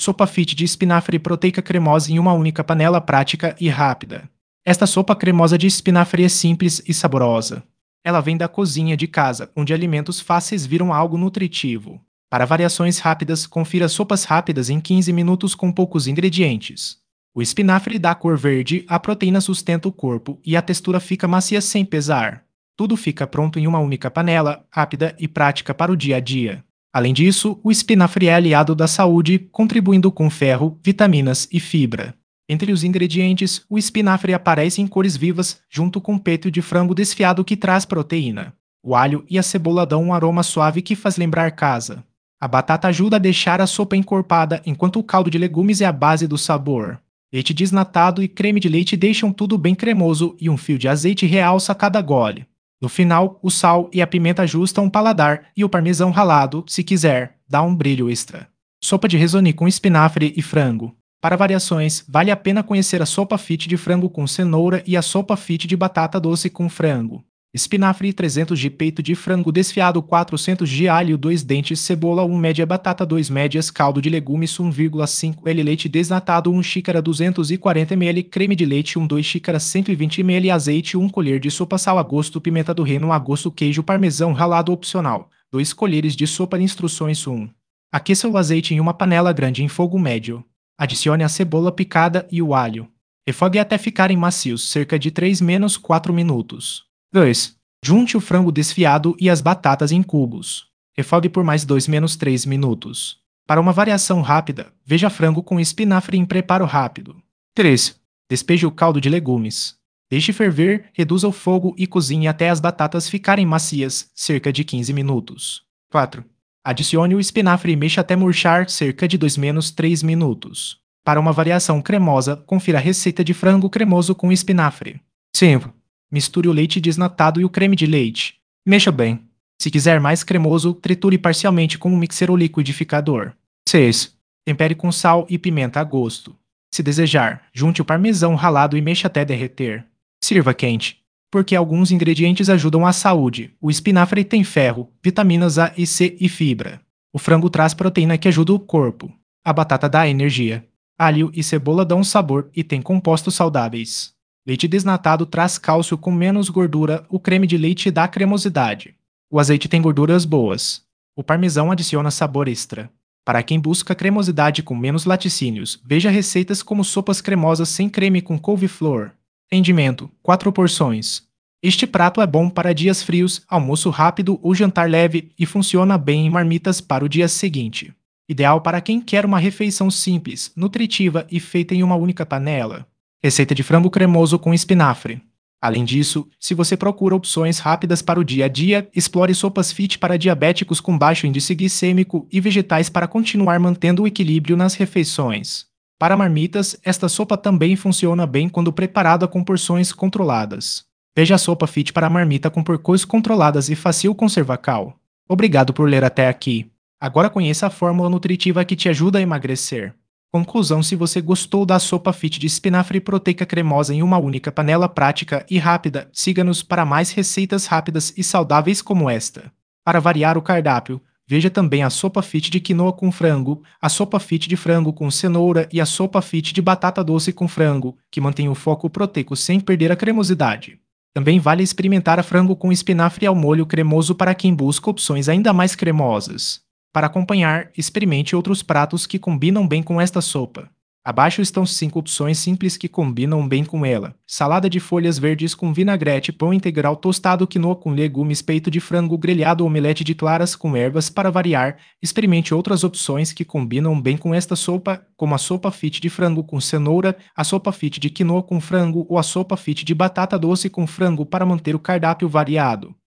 Sopa fit de espinafre proteica cremosa em uma única panela prática e rápida. Esta sopa cremosa de espinafre é simples e saborosa. Ela vem da cozinha de casa, onde alimentos fáceis viram algo nutritivo. Para variações rápidas, confira sopas rápidas em 15 minutos com poucos ingredientes. O espinafre dá cor verde, a proteína sustenta o corpo e a textura fica macia sem pesar. Tudo fica pronto em uma única panela, rápida e prática para o dia a dia. Além disso, o espinafre é aliado da saúde, contribuindo com ferro, vitaminas e fibra. Entre os ingredientes, o espinafre aparece em cores vivas, junto com o peito de frango desfiado que traz proteína. O alho e a cebola dão um aroma suave que faz lembrar casa. A batata ajuda a deixar a sopa encorpada, enquanto o caldo de legumes é a base do sabor. Leite desnatado e creme de leite deixam tudo bem cremoso e um fio de azeite realça cada gole. No final, o sal e a pimenta ajustam o paladar e o parmesão ralado, se quiser, dá um brilho extra. Sopa de risotto com espinafre e frango. Para variações, vale a pena conhecer a sopa fit de frango com cenoura e a sopa fit de batata doce com frango. Espinafre 300 de peito de frango desfiado, 400 de alho, 2 dentes cebola, 1 média batata, 2 médias caldo de legumes, 1,5 l leite desnatado, 1 xícara 240 ml creme de leite, 2 xícaras 120 ml azeite, 1 colher de sopa sal a gosto, pimenta do reino a gosto, queijo parmesão ralado opcional, 2 colheres de sopa instruções 1. Aqueça o azeite em uma panela grande em fogo médio. Adicione a cebola picada e o alho. Refogue até ficarem macios, cerca de 3-4 minutos. 2. Junte o frango desfiado e as batatas em cubos. Refogue por mais 2-3 minutos. Para uma variação rápida, veja frango com espinafre em preparo rápido. 3. Despeje o caldo de legumes. Deixe ferver, reduza o fogo e cozinhe até as batatas ficarem macias, cerca de 15 minutos. 4. Adicione o espinafre e mexa até murchar, cerca de 2-3 minutos. Para uma variação cremosa, confira a receita de frango cremoso com espinafre. 5. Misture o leite desnatado e o creme de leite. Mexa bem. Se quiser mais cremoso, triture parcialmente com um mixer ou liquidificador. 6. Tempere com sal e pimenta a gosto. Se desejar, junte o parmesão ralado e mexa até derreter. Sirva quente. Porque alguns ingredientes ajudam a saúde. O espinafre tem ferro, vitaminas A e C e fibra. O frango traz proteína que ajuda o corpo. A batata dá energia. Alho e cebola dão sabor e tem compostos saudáveis. Leite desnatado traz cálcio com menos gordura, o creme de leite dá cremosidade. O azeite tem gorduras boas. O parmesão adiciona sabor extra. Para quem busca cremosidade com menos laticínios, veja receitas como sopas cremosas sem creme com couve-flor. Rendimento: 4 porções. Este prato é bom para dias frios, almoço rápido ou jantar leve e funciona bem em marmitas para o dia seguinte. Ideal para quem quer uma refeição simples, nutritiva e feita em uma única panela. Receita de frango cremoso com espinafre. Além disso, se você procura opções rápidas para o dia a dia, explore sopas fit para diabéticos com baixo índice glicêmico e vegetais para continuar mantendo o equilíbrio nas refeições. Para marmitas, esta sopa também funciona bem quando preparada com porções controladas. Veja a sopa fit para marmita com porções controladas e fácil conservacal. Obrigado por ler até aqui. Agora conheça a fórmula nutritiva que te ajuda a emagrecer. Conclusão: se você gostou da sopa fit de espinafre proteica cremosa em uma única panela prática e rápida, siga-nos para mais receitas rápidas e saudáveis como esta. Para variar o cardápio, veja também a sopa fit de quinoa com frango, a sopa fit de frango com cenoura e a sopa fit de batata doce com frango, que mantém o foco proteico sem perder a cremosidade. Também vale experimentar a frango com espinafre ao molho cremoso para quem busca opções ainda mais cremosas. Para acompanhar, experimente outros pratos que combinam bem com esta sopa. Abaixo estão 5 opções simples que combinam bem com ela. Salada de folhas verdes com vinagrete, pão integral tostado, quinoa com legumes, peito de frango grelhado, omelete de claras com ervas. Para variar, experimente outras opções que combinam bem com esta sopa, como a sopa fit de frango com cenoura, a sopa fit de quinoa com frango ou a sopa fit de batata doce com frango para manter o cardápio variado.